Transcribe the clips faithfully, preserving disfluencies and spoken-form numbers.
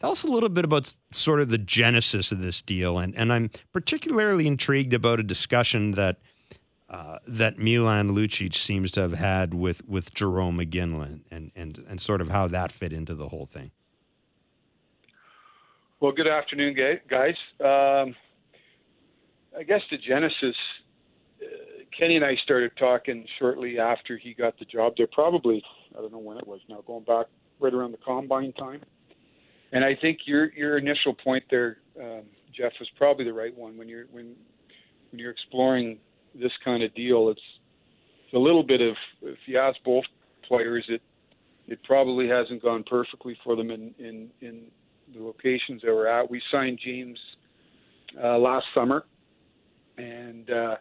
Tell us a little bit about s- sort of the genesis of this deal, and and I'm particularly intrigued about a discussion that uh, that Milan Lucic seems to have had with with Jerome McGinley, and and and sort of how that fit into the whole thing. Well, good afternoon, ga- guys. Um, I guess the genesis, uh, Kenny and I started talking shortly after he got the job there, probably, I don't know when it was now, going back right around the combine time. And I think your your initial point there, um, Jeff, was probably the right one. When you're when when you're exploring this kind of deal, it's, it's a little bit of, if you ask both players, it it probably hasn't gone perfectly for them in in, in the locations that we're at. We signed James uh, last summer, and uh,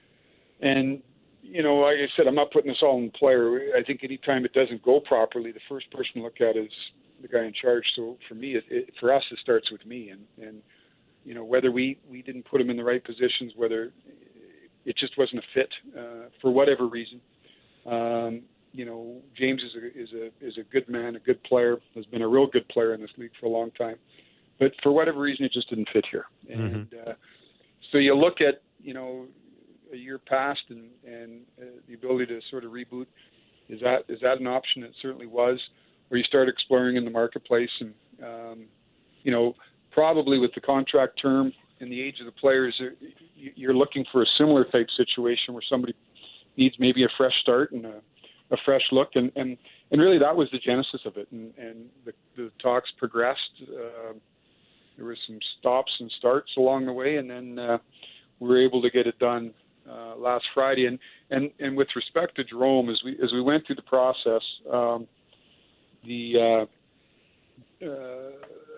and you know, like I said, I'm not putting this all on the player. I think anytime it doesn't go properly, the first person to look at is the guy in charge. So for me, it, it, for us, it starts with me, and and you know, whether we we didn't put him in the right positions, whether it just wasn't a fit uh, for whatever reason. Um, you know, James is a is a is a good man, a good player, has been a real good player in this league for a long time, but for whatever reason, it just didn't fit here. And Mm-hmm. uh, so you look at, you know, a year passed, and and uh, the ability to sort of reboot, is that is that an option? It certainly was. Where you start exploring in the marketplace, and um, you know, probably with the contract term and the age of the players, you're looking for a similar type situation where somebody needs maybe a fresh start and a, a fresh look, and, and, and really that was the genesis of it. And, and the, the talks progressed. Uh, there were some stops and starts along the way, and then uh, we were able to get it done uh, last Friday. And, and, and with respect to Jerome, as we as we went through the process. Um, The uh, uh,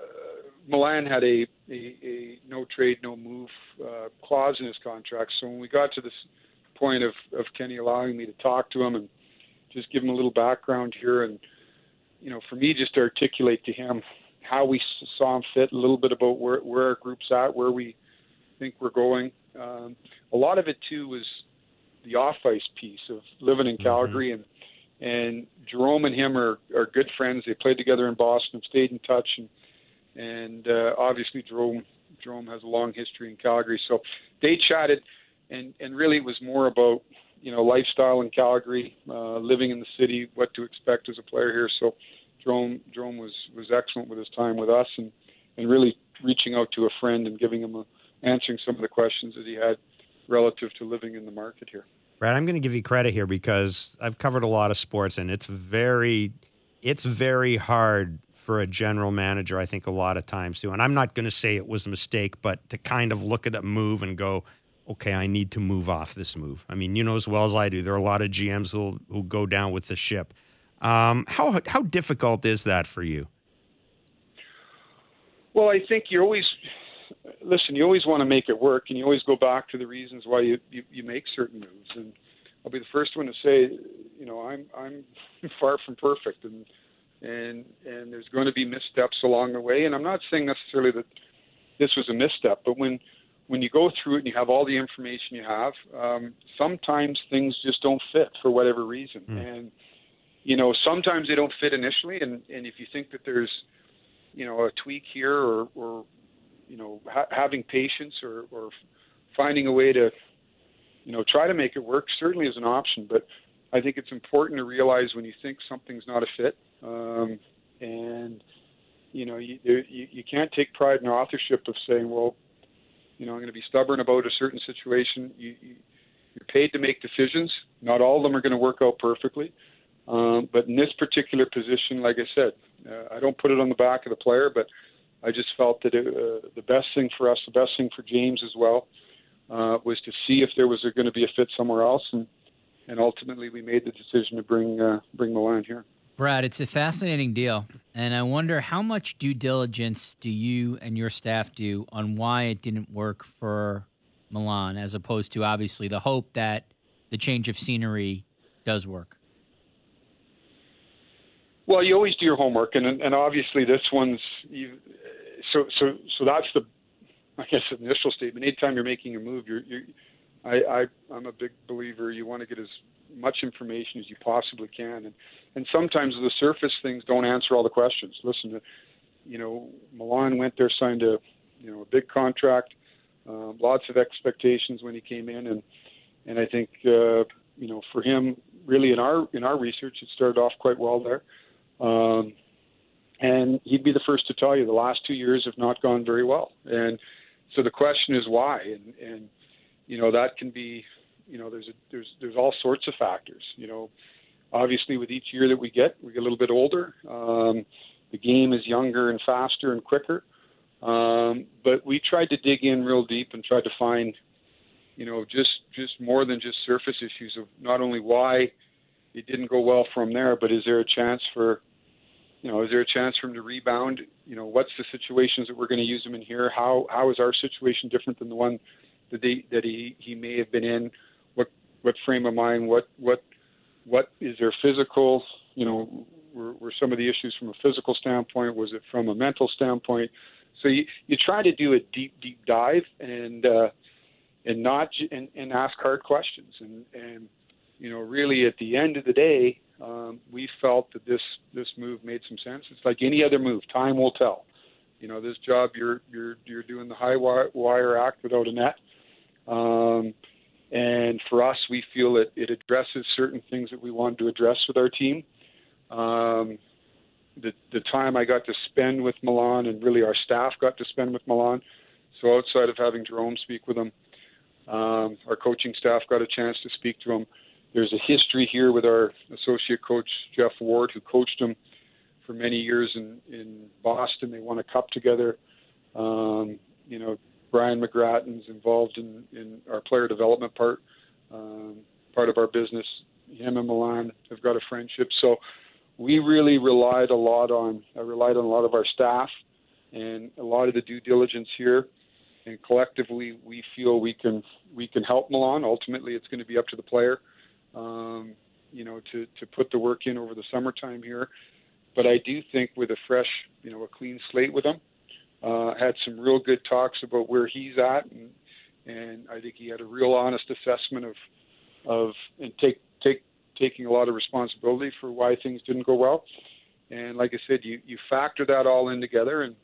Milan had a, a, a no trade, no move uh, clause in his contract. So when we got to this point of, of Kenny allowing me to talk to him and just give him a little background here, and you know, for me just to articulate to him how we saw him fit, a little bit about where, where our group's at, where we think we're going. Um, a lot of it too was the off-ice piece of living in Calgary, mm-hmm. and And Jerome and him are, are good friends. They played together in Boston, stayed in touch, and and uh, obviously Jerome Jerome has a long history in Calgary. So they chatted, and, and really it was more about, you know, lifestyle in Calgary, uh, living in the city, what to expect as a player here. So Jerome Jerome was, was excellent with his time with us, and, and really reaching out to a friend and giving him a, answering some of the questions that he had relative to living in the market here. Brad, I'm going to give you credit here because I've covered a lot of sports, and it's very, it's very hard for a general manager, I think, a lot of times too. And I'm not going to say it was a mistake, but to kind of look at a move and go, okay, I need to move off this move. I mean, you know as well as I do, there are a lot of G Ms who who go down with the ship. Um, how how difficult is that for you? Well, I think you always listen. You always want to make it work, and you always go back to the reasons why you, you, you make certain moves. And I'll be the first one to say, you know, I'm I'm far from perfect, and and and there's going to be missteps along the way. And I'm not saying necessarily that this was a misstep, but when when you go through it and you have all the information you have, um, sometimes things just don't fit for whatever reason. Mm. And you know, sometimes they don't fit initially, and and if you think that there's, you know, a tweak here, or or you know, ha- having patience, or, or finding a way to, you know, try to make it work certainly is an option. But I think it's important to realize when you think something's not a fit, um, and, you know, you, you, you can't take pride in authorship of saying, well, you know, I'm going to be stubborn about a certain situation. You, you, you're paid to make decisions. Not all of them are going to work out perfectly. Um, but in this particular position, like I said, uh, I don't put it on the back of the player, but I just felt that it, uh, the best thing for us, the best thing for James as well, uh, was to see if there was going to be a fit somewhere else, and, and ultimately we made the decision to bring uh, bring Milan here. Brad, it's a fascinating deal, and I wonder how much due diligence do you and your staff do on why it didn't work for Milan, as opposed to obviously the hope that the change of scenery does work? Well, you always do your homework, and and obviously this one's you, so so so that's the, I guess, initial statement. Anytime you're making a move, you're, you're I, I I'm a big believer. You want to get as much information as you possibly can, and and sometimes the surface things don't answer all the questions. Listen, you know, Milan went there, signed a, you know, a big contract, uh, lots of expectations when he came in, and and I think uh, you know, for him, really in our in our research, it started off quite well there, um, and he'd be the first to tell you the last two years have not gone very well, and so the question is why, and and you know, that can be, you know, there's a, there's there's all sorts of factors, you know. Obviously, with each year that we get, we get a little bit older. Um, the game is younger and faster and quicker. Um, but we tried to dig in real deep and tried to find, you know, just just more than just surface issues of not only why it didn't go well from there, but is there a chance for, you know, is there a chance for him to rebound? You know, what's the situations that we're going to use him in here? How how is our situation different than the one that they, that he, he may have been in? What what frame of mind? What what What is their physical, you know, were, were some of the issues from a physical standpoint? Was it from a mental standpoint? So you, you try to do a deep, deep dive and uh, and not and, and ask hard questions. And, and, you know, really at the end of the day, um, we felt that this, this move made some sense. It's like any other move. Time will tell. You know, this job, you're, you're, you're doing the high wire act without a net. Um, And for us, we feel that it addresses certain things that we wanted to address with our team. Um, the, the time I got to spend with Milan, and really our staff got to spend with Milan, so outside of having Jerome speak with him, um, our coaching staff got a chance to speak to him. There's a history here with our associate coach, Jeff Ward, who coached him for many years in, in Boston. They won a cup together. Um, you know, Brian McGrattan's involved in, in our player development part, um, part of our business. Him and Milan have got a friendship. So we really relied a lot on, I relied on a lot of our staff and a lot of the due diligence here. And collectively, we feel we can, we can help Milan. Ultimately, it's going to be up to the player, um, you know, to, to put the work in over the summertime here. But I do think with a fresh, you know, a clean slate with him, Uh, had some real good talks about where he's at, and, and I think he had a real honest assessment of of and take take taking a lot of responsibility for why things didn't go well. And like I said, you, you factor that all in together, and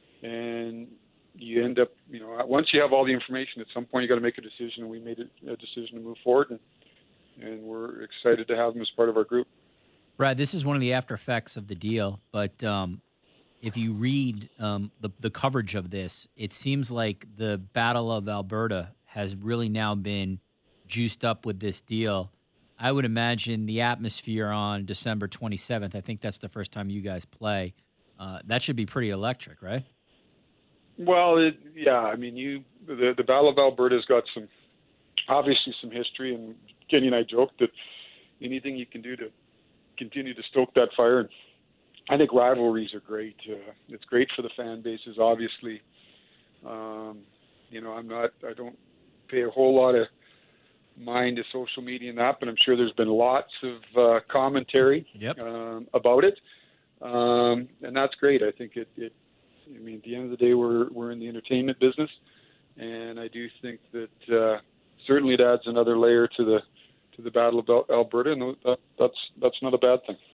and you end up, you know, once you have all the information, at some point you got to make a decision. And we made a, a decision to move forward, and and we're excited to have him as part of our group. Brad, this is one of the after effects of the deal, but. Um If you read um, the, the coverage of this, it seems like the Battle of Alberta has really now been juiced up with this deal. I would imagine the atmosphere on December twenty-seventh, I think that's the first time you guys play, uh, that should be pretty electric, right? Well, it, yeah, I mean, you the, the Battle of Alberta's got some, obviously some history, and Kenny and I joked that anything you can do to continue to stoke that fire. And I think rivalries are great. Uh, it's great for the fan bases, obviously. Um, you know, I'm not, I don't pay a whole lot of mind to social media and that, but I'm sure there's been lots of uh, commentary yep. um, about it. Um, and that's great. I think it, it, I mean, at the end of the day, we're, we're in the entertainment business. And I do think that uh, certainly it adds another layer to the, to the Battle of Alberta. And that, that's, that's not a bad thing.